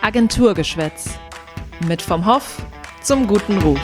Agenturgeschwätz. Mit vom Hoff zum guten Ruf.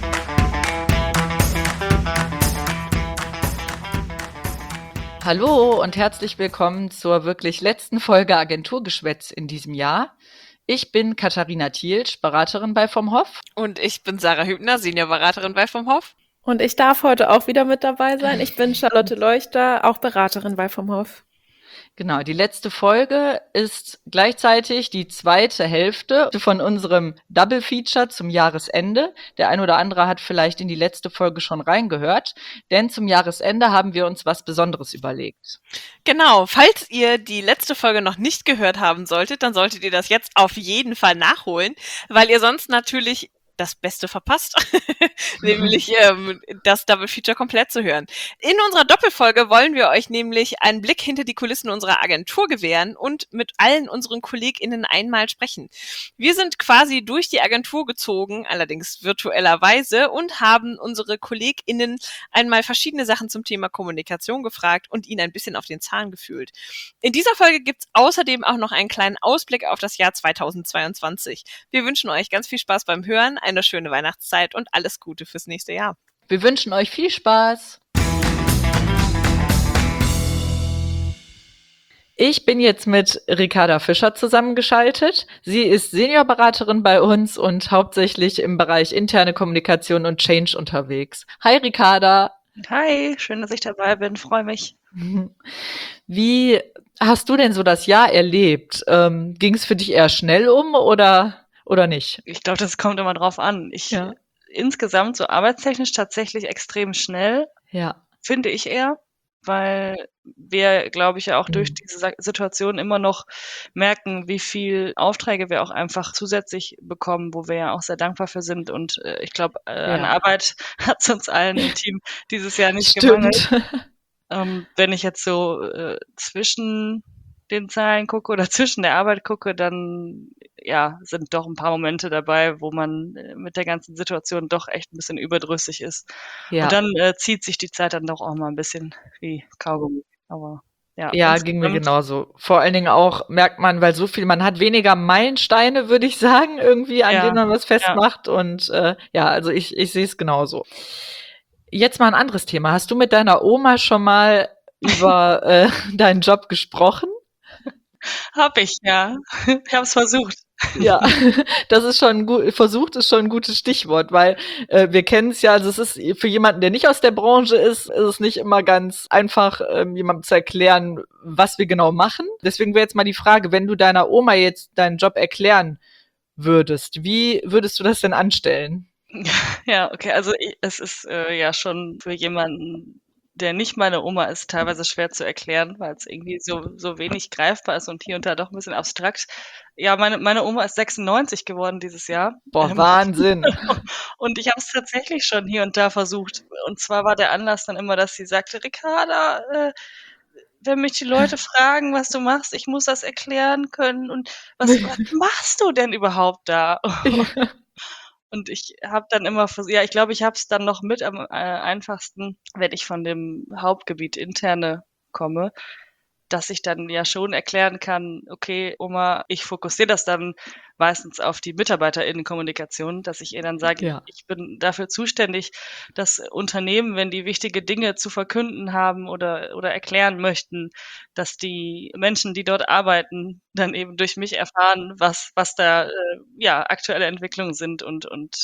Hallo und herzlich willkommen zur wirklich letzten Folge Agenturgeschwätz in diesem Jahr. Ich bin Katharina Thielsch, Beraterin bei vom Hoff. Und ich bin Sarah Hübner, Seniorberaterin bei vom Hoff. Und ich darf heute auch wieder mit dabei sein. Ich bin Charlotte Leuchter, auch Beraterin bei vom Hoff. Genau, die letzte Folge ist gleichzeitig die zweite Hälfte von unserem Double Feature zum Jahresende. Der ein oder andere hat vielleicht in die letzte Folge schon reingehört, denn zum Jahresende haben wir uns was Besonderes überlegt. Genau, falls ihr die letzte Folge noch nicht gehört haben solltet, dann solltet ihr das jetzt auf jeden Fall nachholen, weil ihr sonst natürlich das Beste verpasst, nämlich das Double Feature komplett zu hören. In unserer Doppelfolge wollen wir euch nämlich einen Blick hinter die Kulissen unserer Agentur gewähren und mit allen unseren KollegInnen einmal sprechen. Wir sind quasi durch die Agentur gezogen, allerdings virtuellerweise, und haben unsere KollegInnen einmal verschiedene Sachen zum Thema Kommunikation gefragt und ihnen ein bisschen auf den Zahn gefühlt. In dieser Folge gibt's außerdem auch noch einen kleinen Ausblick auf das Jahr 2022. Wir wünschen euch ganz viel Spaß beim Hören, eine schöne Weihnachtszeit und alles Gute fürs nächste Jahr. Wir wünschen euch viel Spaß. Ich bin jetzt mit Ricarda Fischer zusammengeschaltet. Sie ist Seniorberaterin bei uns und hauptsächlich im Bereich interne Kommunikation und Change unterwegs. Hi Ricarda. Hi, schön, dass ich dabei bin, freue mich. Wie hast du denn so das Jahr erlebt? Ging es für dich eher schnell oder nicht? Ich glaube, das kommt immer drauf an. Insgesamt so arbeitstechnisch tatsächlich extrem schnell, finde ich eher, weil wir, glaube ich, ja auch durch diese Situation immer noch merken, wie viel Aufträge wir auch einfach zusätzlich bekommen, wo wir ja auch sehr dankbar für sind. Und ich glaube, an Arbeit hat es uns allen im Team dieses Jahr nicht gemangelt. Wenn ich jetzt so zwischen den Zahlen gucke oder zwischen der Arbeit gucke, dann sind doch ein paar Momente dabei, wo man mit der ganzen Situation doch echt ein bisschen überdrüssig ist. Ja. Und dann zieht sich die Zeit dann doch auch mal ein bisschen wie Kaugummi. Aber ja, ging mir genauso. Vor allen Dingen auch merkt man, weil man hat weniger Meilensteine, würde ich sagen, irgendwie, an denen man was festmacht. Ja. Und also ich sehe es genauso. Jetzt mal ein anderes Thema. Hast du mit deiner Oma schon mal über deinen Job gesprochen? Hab ich, ja. Ich habe es versucht. Ja, das ist schon gut. Versucht ist schon ein gutes Stichwort, weil wir kennen es ja, also es ist für jemanden, der nicht aus der Branche ist es nicht immer ganz einfach, jemandem zu erklären, was wir genau machen. Deswegen wäre jetzt mal die Frage, wenn du deiner Oma jetzt deinen Job erklären würdest, wie würdest du das denn anstellen? Ja, okay, also es ist ja schon für jemanden, der nicht meine Oma ist, teilweise schwer zu erklären, weil es irgendwie so wenig greifbar ist und hier und da doch ein bisschen abstrakt. Ja, meine Oma ist 96 geworden dieses Jahr. Boah, Wahnsinn. Und ich habe es tatsächlich schon hier und da versucht. Und zwar war der Anlass dann immer, dass sie sagte, Ricarda, wenn mich die Leute fragen, was du machst, ich muss das erklären können. Und was machst du denn überhaupt da? Und ich habe dann immer ich glaube, ich habe es dann noch mit am einfachsten, wenn ich von dem Hauptgebiet Interne komme, dass ich dann ja schon erklären kann, okay, Oma, ich fokussiere das dann meistens auf die MitarbeiterInnenkommunikation, dass ich ihr dann sage, ich bin dafür zuständig, dass Unternehmen, wenn die wichtige Dinge zu verkünden haben oder erklären möchten, dass die Menschen, die dort arbeiten, dann eben durch mich erfahren, was da aktuelle Entwicklungen sind und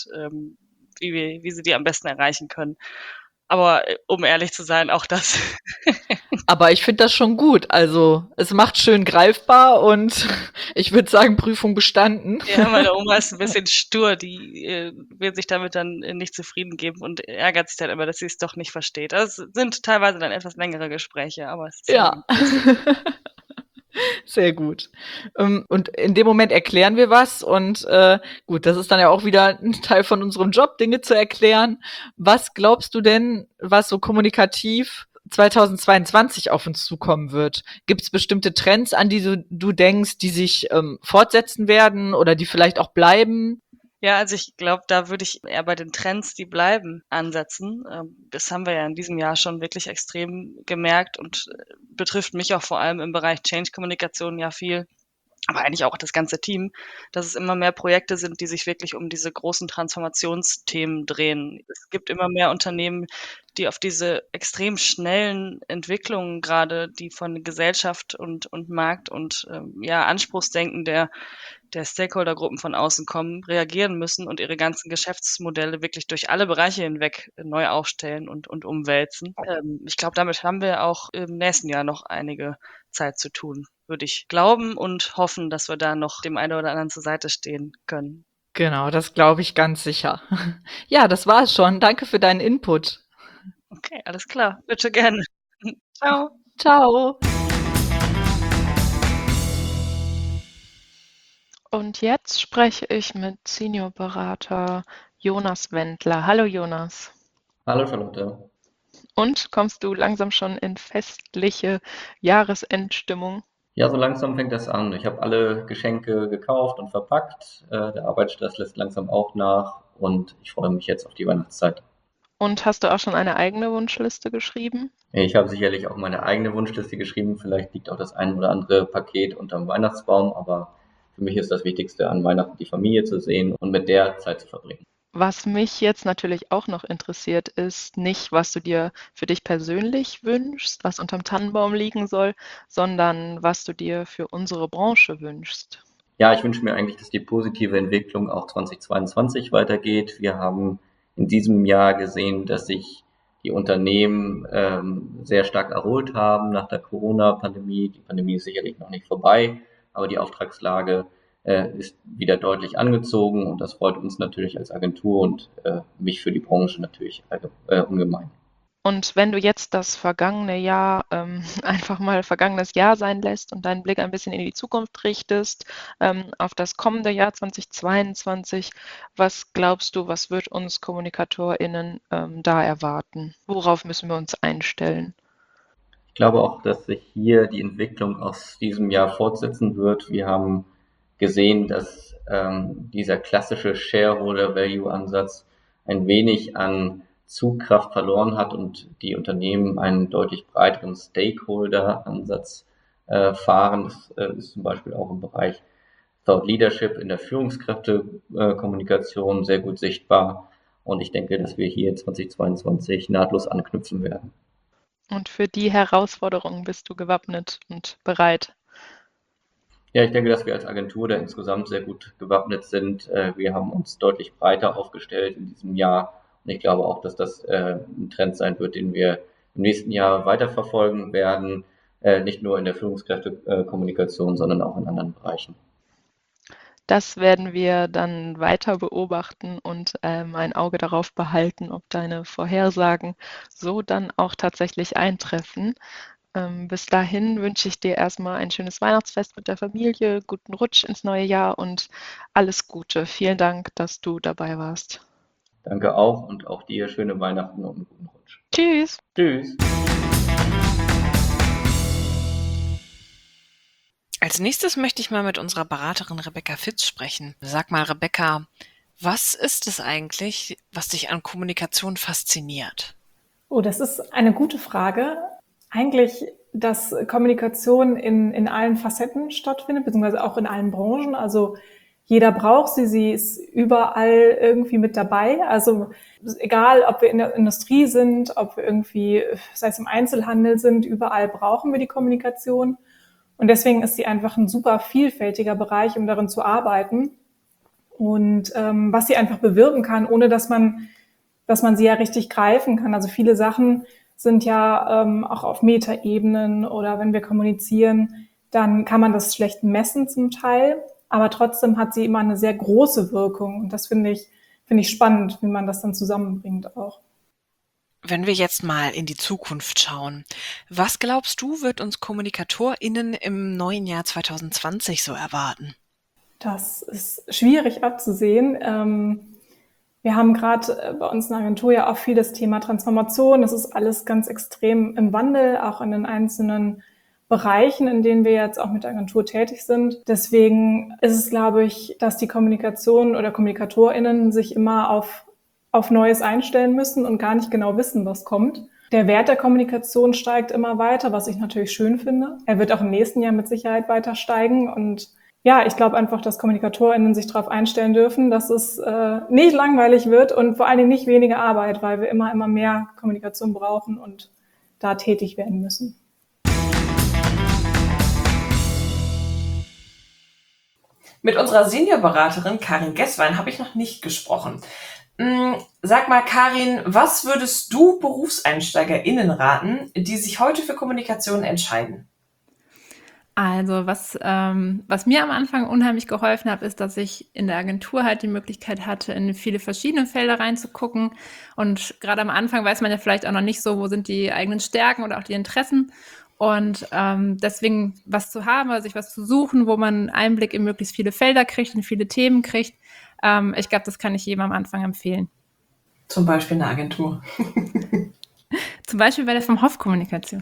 wie sie die am besten erreichen können. Aber um ehrlich zu sein, auch das. Aber ich finde das schon gut. Also es macht schön greifbar und ich würde sagen, Prüfung bestanden. Ja, meine Oma ist ein bisschen stur. Die will sich damit dann nicht zufrieden geben und ärgert sich dann immer, dass sie es doch nicht versteht. Das sind teilweise dann etwas längere Gespräche, aber es ist sehr gut. Und in dem Moment erklären wir was und gut, das ist dann ja auch wieder ein Teil von unserem Job, Dinge zu erklären. Was glaubst du denn, was so kommunikativ 2022 auf uns zukommen wird? Gibt es bestimmte Trends, an die du denkst, die sich fortsetzen werden oder die vielleicht auch bleiben? Ja, also ich glaube, da würde ich eher bei den Trends, die bleiben, ansetzen. Das haben wir ja in diesem Jahr schon wirklich extrem gemerkt und betrifft mich auch vor allem im Bereich Change-Kommunikation ja viel. aber eigentlich auch das ganze Team, dass es immer mehr Projekte sind, die sich wirklich um diese großen Transformationsthemen drehen. Es gibt immer mehr Unternehmen, die auf diese extrem schnellen Entwicklungen gerade, die von Gesellschaft und Markt und, Anspruchsdenken der Stakeholdergruppen von außen kommen, reagieren müssen und ihre ganzen Geschäftsmodelle wirklich durch alle Bereiche hinweg neu aufstellen und umwälzen. Ich glaube, damit haben wir auch im nächsten Jahr noch einige Zeit zu tun, würde ich glauben und hoffen, dass wir da noch dem einen oder anderen zur Seite stehen können. Genau, das glaube ich ganz sicher. Ja, das war es schon. Danke für deinen Input. Okay, alles klar. Bitte gerne. Ciao. Ciao. Und jetzt spreche ich mit Seniorberater Jonas Wendler. Hallo Jonas. Hallo Charlotte. Und kommst du langsam schon in festliche Jahresendstimmung? Ja, so langsam fängt das an. Ich habe alle Geschenke gekauft und verpackt. Der Arbeitsstress lässt langsam auch nach und ich freue mich jetzt auf die Weihnachtszeit. Und hast du auch schon eine eigene Wunschliste geschrieben? Ich habe sicherlich auch meine eigene Wunschliste geschrieben. Vielleicht liegt auch das ein oder andere Paket unterm Weihnachtsbaum, aber für mich ist das Wichtigste an Weihnachten die Familie zu sehen und mit der Zeit zu verbringen. Was mich jetzt natürlich auch noch interessiert, ist nicht, was du dir für dich persönlich wünschst, was unterm Tannenbaum liegen soll, sondern was du dir für unsere Branche wünschst. Ja, ich wünsche mir eigentlich, dass die positive Entwicklung auch 2022 weitergeht. Wir haben in diesem Jahr gesehen, dass sich die Unternehmen sehr stark erholt haben nach der Corona-Pandemie. Die Pandemie ist sicherlich noch nicht vorbei, aber die Auftragslage ist wieder deutlich angezogen und das freut uns natürlich als Agentur und mich für die Branche natürlich ungemein. Und wenn du jetzt das vergangene Jahr einfach mal vergangenes Jahr sein lässt und deinen Blick ein bisschen in die Zukunft richtest, auf das kommende Jahr 2022, was glaubst du, was wird uns KommunikatorInnen da erwarten? Worauf müssen wir uns einstellen? Ich glaube auch, dass sich hier die Entwicklung aus diesem Jahr fortsetzen wird. Wir haben gesehen, dass dieser klassische Shareholder-Value-Ansatz ein wenig an Zugkraft verloren hat und die Unternehmen einen deutlich breiteren Stakeholder-Ansatz fahren. Das ist zum Beispiel auch im Bereich Thought Leadership in der Führungskräftekommunikation sehr gut sichtbar. Und ich denke, dass wir hier 2022 nahtlos anknüpfen werden. Und für die Herausforderungen bist du gewappnet und bereit? Ja, ich denke, dass wir als Agentur da insgesamt sehr gut gewappnet sind. Wir haben uns deutlich breiter aufgestellt in diesem Jahr. Und ich glaube auch, dass das ein Trend sein wird, den wir im nächsten Jahr weiterverfolgen werden. Nicht nur in der Führungskräftekommunikation, sondern auch in anderen Bereichen. Das werden wir dann weiter beobachten und ein Auge darauf behalten, ob deine Vorhersagen so dann auch tatsächlich eintreffen. Bis dahin wünsche ich dir erstmal ein schönes Weihnachtsfest mit der Familie, guten Rutsch ins neue Jahr und alles Gute. Vielen Dank, dass du dabei warst. Danke auch und auch dir schöne Weihnachten und einen guten Rutsch. Tschüss. Tschüss. Als nächstes möchte ich mal mit unserer Beraterin Rebecca Fitz sprechen. Sag mal, Rebecca, was ist es eigentlich, was dich an Kommunikation fasziniert? Oh, das ist eine gute Frage. Eigentlich, dass Kommunikation in allen Facetten stattfindet, beziehungsweise auch in allen Branchen. Also jeder braucht sie, sie ist überall irgendwie mit dabei. Also egal, ob wir in der Industrie sind, ob wir irgendwie, sei es im Einzelhandel sind, überall brauchen wir die Kommunikation. Und deswegen ist sie einfach ein super vielfältiger Bereich, um darin zu arbeiten. Und was sie einfach bewirken kann, ohne dass man sie ja richtig greifen kann. Also viele Sachen sind ja auch auf Metaebenen oder wenn wir kommunizieren, dann kann man das schlecht messen zum Teil. Aber trotzdem hat sie immer eine sehr große Wirkung. Und das finde ich spannend, wie man das dann zusammenbringt auch. Wenn wir jetzt mal in die Zukunft schauen, was glaubst du, wird uns KommunikatorInnen im neuen Jahr 2020 so erwarten? Das ist schwierig abzusehen. Wir haben gerade bei uns in der Agentur ja auch viel das Thema Transformation. Das ist alles ganz extrem im Wandel, auch in den einzelnen Bereichen, in denen wir jetzt auch mit der Agentur tätig sind. Deswegen ist es, glaube ich, dass die Kommunikation oder KommunikatorInnen sich immer auf Neues einstellen müssen und gar nicht genau wissen, was kommt. Der Wert der Kommunikation steigt immer weiter, was ich natürlich schön finde. Er wird auch im nächsten Jahr mit Sicherheit weiter steigen und ja, ich glaube einfach, dass KommunikatorInnen sich darauf einstellen dürfen, dass es nicht langweilig wird und vor allen Dingen nicht weniger Arbeit, weil wir immer mehr Kommunikation brauchen und da tätig werden müssen. Mit unserer Seniorberaterin Karin Gesswein habe ich noch nicht gesprochen. Sag mal, Karin, was würdest du BerufseinsteigerInnen raten, die sich heute für Kommunikation entscheiden? Also was mir am Anfang unheimlich geholfen hat, ist, dass ich in der Agentur halt die Möglichkeit hatte, in viele verschiedene Felder reinzugucken. Und gerade am Anfang weiß man ja vielleicht auch noch nicht so, wo sind die eigenen Stärken oder auch die Interessen. Und deswegen was zu haben, also sich was zu suchen, wo man Einblick in möglichst viele Felder kriegt, in viele Themen kriegt. Ich glaube, das kann ich jedem am Anfang empfehlen. Zum Beispiel eine Agentur. Zum Beispiel bei der vom Hof Kommunikation.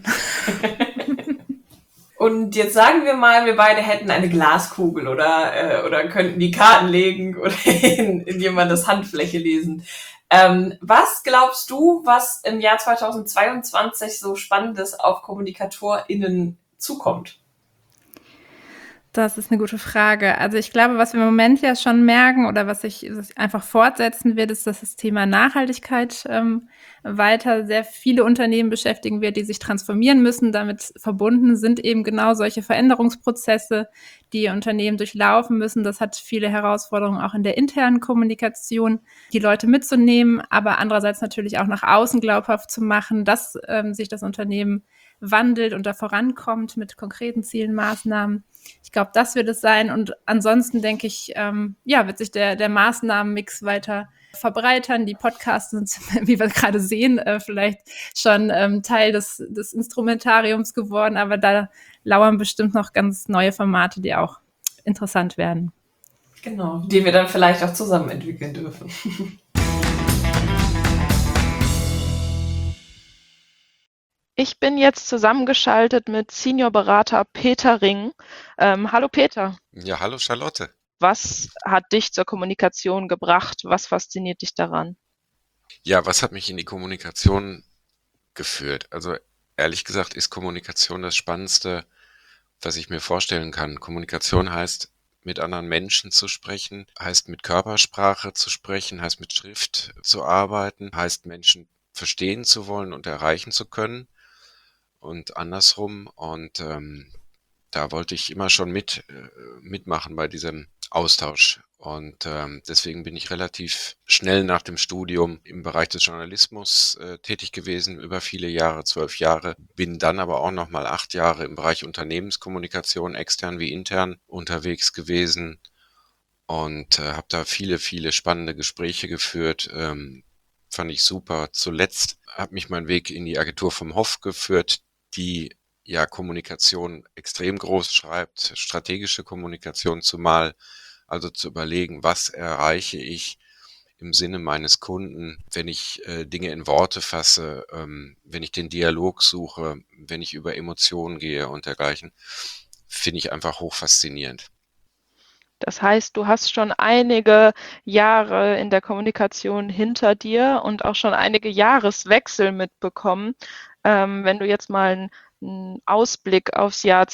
Und jetzt sagen wir mal, wir beide hätten eine Glaskugel oder könnten die Karten legen oder in jemandes Handfläche lesen. Was glaubst du, was im Jahr 2022 so Spannendes auf KommunikatorInnen zukommt? Das ist eine gute Frage. Also ich glaube, was wir im Moment ja schon merken oder was sich einfach fortsetzen wird, ist, dass das Thema Nachhaltigkeit weiter sehr viele Unternehmen beschäftigen wird, die sich transformieren müssen. Damit verbunden sind eben genau solche Veränderungsprozesse, die Unternehmen durchlaufen müssen. Das hat viele Herausforderungen auch in der internen Kommunikation, die Leute mitzunehmen, aber andererseits natürlich auch nach außen glaubhaft zu machen, dass sich das Unternehmen wandelt und da vorankommt mit konkreten Zielen, Maßnahmen. Ich glaube, das wird es sein. Und ansonsten denke ich, wird sich der Maßnahmenmix weiter verbreitern. Die Podcasts sind, wie wir gerade sehen, vielleicht schon Teil des Instrumentariums geworden, aber da lauern bestimmt noch ganz neue Formate, die auch interessant werden. Genau, die wir dann vielleicht auch zusammen entwickeln dürfen. Ich bin jetzt zusammengeschaltet mit Seniorberater Peter Ring. Hallo Peter. Ja, hallo Charlotte. Was hat dich zur Kommunikation gebracht? Was fasziniert dich daran? Ja, was hat mich in die Kommunikation geführt? Also ehrlich gesagt ist Kommunikation das Spannendste, was ich mir vorstellen kann. Kommunikation heißt, mit anderen Menschen zu sprechen, heißt mit Körpersprache zu sprechen, heißt mit Schrift zu arbeiten, heißt Menschen verstehen zu wollen und erreichen zu können und andersrum. Und da wollte ich immer schon mitmachen bei diesem Austausch. Und deswegen bin ich relativ schnell nach dem Studium im Bereich des Journalismus tätig gewesen, über viele Jahre, 12 Jahre. Bin dann aber auch nochmal 8 Jahre im Bereich Unternehmenskommunikation, extern wie intern, unterwegs gewesen und habe da viele, viele spannende Gespräche geführt. Fand ich super. Zuletzt hat mich mein Weg in die Agentur vom Hof geführt, die ja Kommunikation extrem groß schreibt, strategische Kommunikation zumal, also zu überlegen, was erreiche ich im Sinne meines Kunden, wenn ich Dinge in Worte fasse, wenn ich den Dialog suche, wenn ich über Emotionen gehe und dergleichen, finde ich einfach hochfaszinierend. Das heißt, du hast schon einige Jahre in der Kommunikation hinter dir und auch schon einige Jahreswechsel mitbekommen. Wenn du jetzt mal einen Ausblick aufs Jahr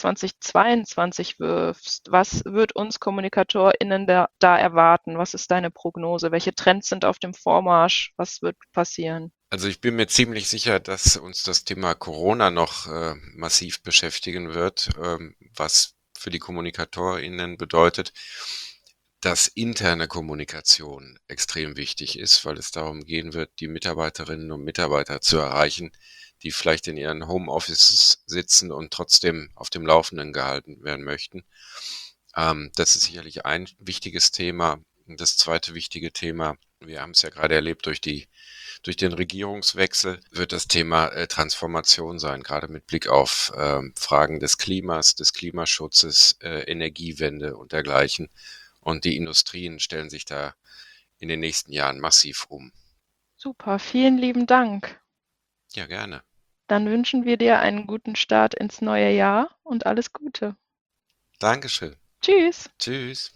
2022 wirfst, was wird uns KommunikatorInnen da erwarten? Was ist deine Prognose? Welche Trends sind auf dem Vormarsch? Was wird passieren? Also ich bin mir ziemlich sicher, dass uns das Thema Corona noch massiv beschäftigen wird, was für die KommunikatorInnen bedeutet, dass interne Kommunikation extrem wichtig ist, weil es darum gehen wird, die Mitarbeiterinnen und Mitarbeiter zu erreichen, die vielleicht in ihren Homeoffices sitzen und trotzdem auf dem Laufenden gehalten werden möchten. Das ist sicherlich ein wichtiges Thema. Das zweite wichtige Thema, wir haben es ja gerade erlebt durch den Regierungswechsel, wird das Thema Transformation sein, gerade mit Blick auf Fragen des Klimas, des Klimaschutzes, Energiewende und dergleichen. Und die Industrien stellen sich da in den nächsten Jahren massiv um. Super, vielen lieben Dank. Ja, gerne. Dann wünschen wir dir einen guten Start ins neue Jahr und alles Gute. Dankeschön. Tschüss. Tschüss.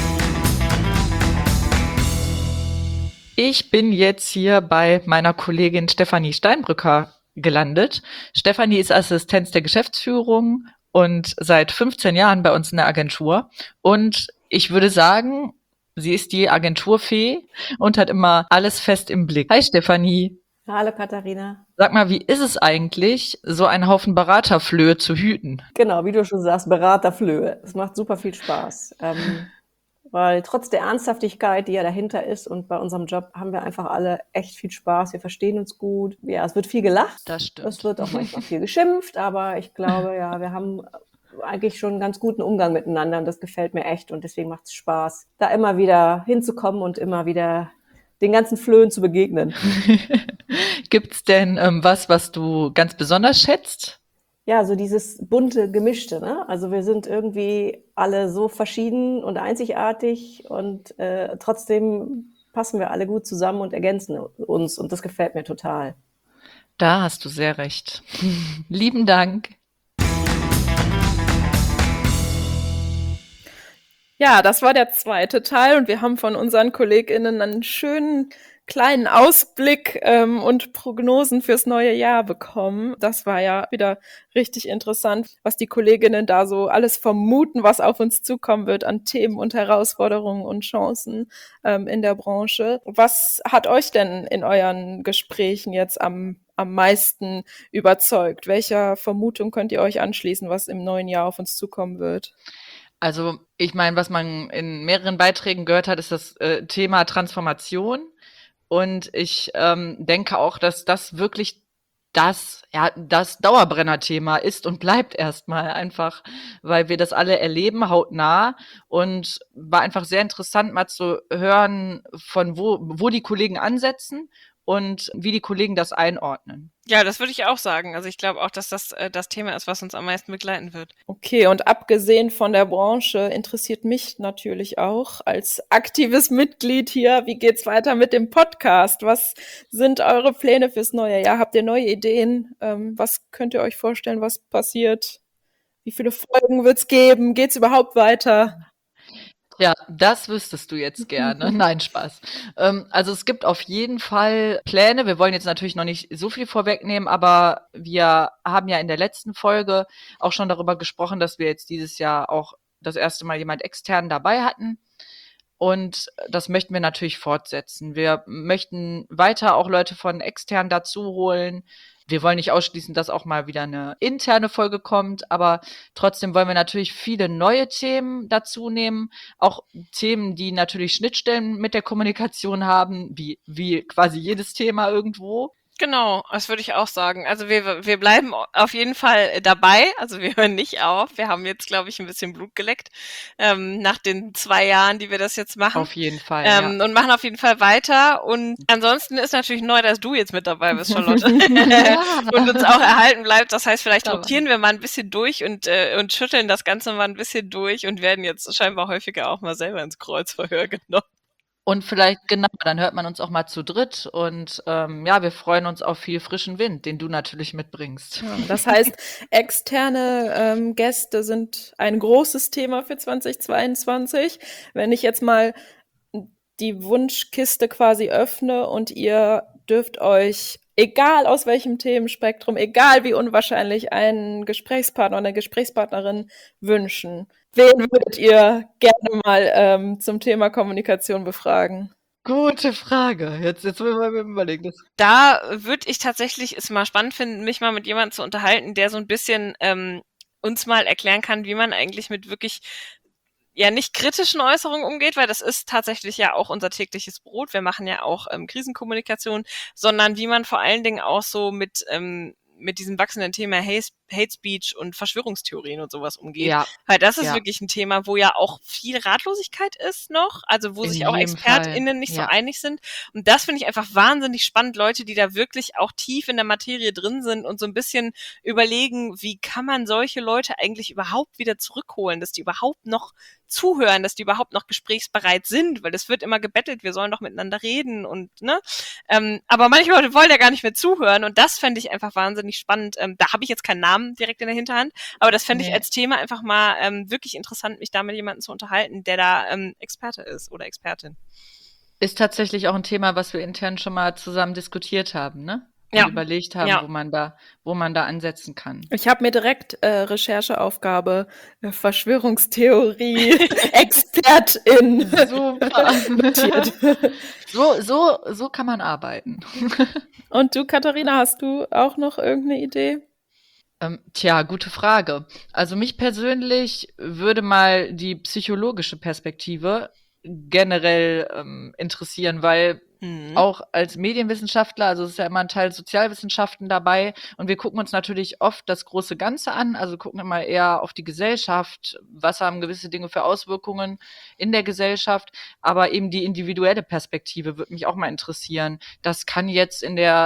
Ich bin jetzt hier bei meiner Kollegin Stefanie Steinbrücker gelandet. Stefanie ist Assistenz der Geschäftsführung und seit 15 Jahren bei uns in der Agentur. Und ich würde sagen, sie ist die Agenturfee und hat immer alles fest im Blick. Hi Stefanie. Hallo Katharina. Sag mal, wie ist es eigentlich, so einen Haufen Beraterflöhe zu hüten? Genau, wie du schon sagst, Beraterflöhe. Es macht super viel Spaß. Weil trotz der Ernsthaftigkeit, die ja dahinter ist und bei unserem Job, haben wir einfach alle echt viel Spaß. Wir verstehen uns gut. Ja, es wird viel gelacht. Das stimmt. Es wird auch manchmal viel geschimpft, aber ich glaube, ja, wir haben eigentlich schon einen ganz guten Umgang miteinander und das gefällt mir echt und deswegen macht es Spaß, da immer wieder hinzukommen und immer wieder den ganzen Flöhen zu begegnen. Gibt's denn was du ganz besonders schätzt? Ja, so dieses bunte Gemischte, ne? Also wir sind irgendwie alle so verschieden und einzigartig und trotzdem passen wir alle gut zusammen und ergänzen uns und das gefällt mir total. Da hast du sehr recht. Lieben Dank. Ja, das war der zweite Teil und wir haben von unseren KollegInnen einen schönen kleinen Ausblick und Prognosen fürs neue Jahr bekommen. Das war ja wieder richtig interessant, was die Kolleginnen da so alles vermuten, was auf uns zukommen wird an Themen und Herausforderungen und Chancen in der Branche. Was hat euch denn in euren Gesprächen jetzt am meisten überzeugt? Welcher Vermutung könnt ihr euch anschließen, was im neuen Jahr auf uns zukommen wird? Also ich meine, was man in mehreren Beiträgen gehört hat, ist das Thema Transformation. Und ich denke auch, dass das wirklich das Dauerbrenner-Thema ist und bleibt erstmal einfach, weil wir das alle erleben, hautnah. Und war einfach sehr interessant, mal zu hören, von wo die Kollegen ansetzen und wie die Kollegen das einordnen. Ja, das würde ich auch sagen. Also ich glaube auch, dass das das Thema ist, was uns am meisten begleiten wird. Okay, und abgesehen von der Branche interessiert mich natürlich auch als aktives Mitglied hier, wie geht's weiter mit dem Podcast? Was sind eure Pläne fürs neue Jahr? Habt ihr neue Ideen? Was könnt ihr euch vorstellen, was passiert? Wie viele Folgen wird's geben? Geht's überhaupt weiter? Ja, das wüsstest du jetzt gerne. Nein, Spaß. Also es gibt auf jeden Fall Pläne. Wir wollen jetzt natürlich noch nicht so viel vorwegnehmen, aber wir haben ja in der letzten Folge auch schon darüber gesprochen, dass wir jetzt dieses Jahr auch das erste Mal jemand extern dabei hatten. Und das möchten wir natürlich fortsetzen. Wir möchten weiter auch Leute von extern dazu holen. Wir wollen nicht ausschließen, dass auch mal wieder eine interne Folge kommt, aber trotzdem wollen wir natürlich viele neue Themen dazu nehmen, auch Themen, die natürlich Schnittstellen mit der Kommunikation haben, wie quasi jedes Thema irgendwo. Genau, das würde ich auch sagen. Also wir bleiben auf jeden Fall dabei. Also wir hören nicht auf. Wir haben jetzt, glaube ich, ein bisschen Blut geleckt nach den 2 Jahren, die wir das jetzt machen. Auf jeden Fall, ja. Und machen auf jeden Fall weiter. Und ansonsten ist natürlich neu, dass du jetzt mit dabei bist, Charlotte. Und uns auch erhalten bleibt. Das heißt, vielleicht rotieren wir mal ein bisschen durch und schütteln das Ganze mal ein bisschen durch und werden jetzt scheinbar häufiger auch mal selber ins Kreuzverhör genommen. Und vielleicht, genau, dann hört man uns auch mal zu dritt. Und ja, wir freuen uns auf viel frischen Wind, den du natürlich mitbringst. Ja, das heißt, externe Gäste sind ein großes Thema für 2022. Wenn ich jetzt mal die Wunschkiste quasi öffne und ihr dürft euch, egal aus welchem Themenspektrum, egal wie unwahrscheinlich, einen Gesprächspartner oder eine Gesprächspartnerin wünschen. Wen würdet ihr gerne mal zum Thema Kommunikation befragen? Gute Frage. Jetzt müssen wir mal überlegen. Da würde ich tatsächlich es mal spannend finden, mich mal mit jemandem zu unterhalten, der so ein bisschen uns mal erklären kann, wie man eigentlich mit wirklich ja nicht kritischen Äußerungen umgeht, weil das ist tatsächlich ja auch unser tägliches Brot. Wir machen ja auch Krisenkommunikation, sondern wie man vor allen Dingen auch so mit diesem wachsenden Thema Hate Speech und Verschwörungstheorien und sowas umgeht. Ja, weil das ist ja. wirklich ein Thema, wo ja auch viel Ratlosigkeit ist noch, also wo In sich auch jedem ExpertInnen Fall, nicht so ja. einig sind. Und das finde ich einfach wahnsinnig spannend, Leute, die da wirklich auch tief in der Materie drin sind und so ein bisschen überlegen, wie kann man solche Leute eigentlich überhaupt wieder zurückholen, dass die überhaupt noch zuhören, dass die überhaupt noch gesprächsbereit sind, weil es wird immer gebettelt, wir sollen doch miteinander reden und ne, aber manche Leute wollen ja gar nicht mehr zuhören und das fände ich einfach wahnsinnig spannend. Da habe ich jetzt keinen Namen direkt in der Hinterhand, aber das fände ich als Thema einfach mal wirklich interessant, mich da mit jemandem zu unterhalten, der da Experte ist oder Expertin. Ist tatsächlich auch ein Thema, was wir intern schon mal zusammen diskutiert haben, ne? Ja. und überlegt haben, Ja. wo man da ansetzen kann. Ich habe mir direkt Rechercheaufgabe, Verschwörungstheorie, Expertin Super. notiert. So kann man arbeiten. Und du, Katharina, hast du auch noch irgendeine Idee? Tja, gute Frage. Also mich persönlich würde mal die psychologische Perspektive generell interessieren, weil auch als Medienwissenschaftler, also es ist ja immer ein Teil Sozialwissenschaften dabei und wir gucken uns natürlich oft das große Ganze an, also gucken immer eher auf die Gesellschaft, was haben gewisse Dinge für Auswirkungen in der Gesellschaft, aber eben die individuelle Perspektive würde mich auch mal interessieren. Das kann jetzt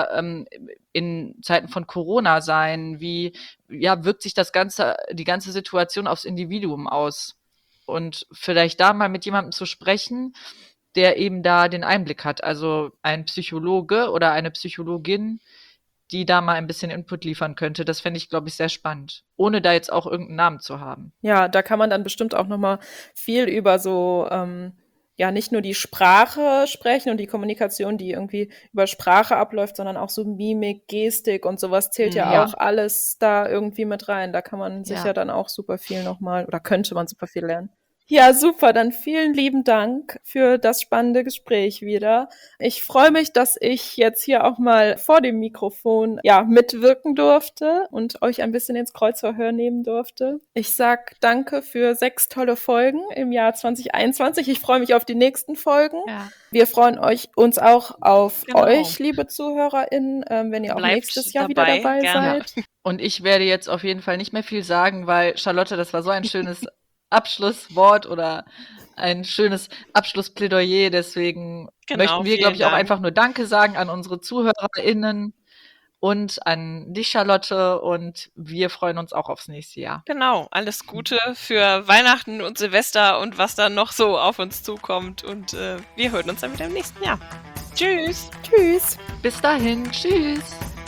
in Zeiten von Corona sein, wie wirkt sich die ganze Situation aufs Individuum aus? Und vielleicht da mal mit jemandem zu sprechen, der eben da den Einblick hat. Also ein Psychologe oder eine Psychologin, die da mal ein bisschen Input liefern könnte. Das fände ich, glaube ich, sehr spannend. Ohne da jetzt auch irgendeinen Namen zu haben. Ja, da kann man dann bestimmt auch nochmal viel über so, nicht nur die Sprache sprechen und die Kommunikation, die irgendwie über Sprache abläuft, sondern auch so Mimik, Gestik und sowas zählt ja auch alles da irgendwie mit rein. Da kann man sicher dann auch super viel nochmal, oder könnte man super viel lernen. Ja, super. Dann vielen lieben Dank für das spannende Gespräch wieder. Ich freue mich, dass ich jetzt hier auch mal vor dem Mikrofon mitwirken durfte und euch ein bisschen ins Kreuzverhör nehmen durfte. Ich sag danke für 6 tolle Folgen im Jahr 2021. Ich freue mich auf die nächsten Folgen. Ja. Wir freuen uns auch auf euch, liebe ZuhörerInnen, wenn ihr auch Bleibt nächstes Jahr wieder dabei gerne. seid. Und ich werde jetzt auf jeden Fall nicht mehr viel sagen, weil Charlotte, das war so ein schönes Abschlusswort oder ein schönes Abschlussplädoyer. Deswegen möchten wir, glaube ich, auch einfach nur Danke sagen an unsere ZuhörerInnen und an dich, Charlotte. Und wir freuen uns auch aufs nächste Jahr. Genau, alles Gute für Weihnachten und Silvester und was dann noch so auf uns zukommt. Und wir hören uns dann wieder im nächsten Jahr. Tschüss. Tschüss. Bis dahin. Tschüss.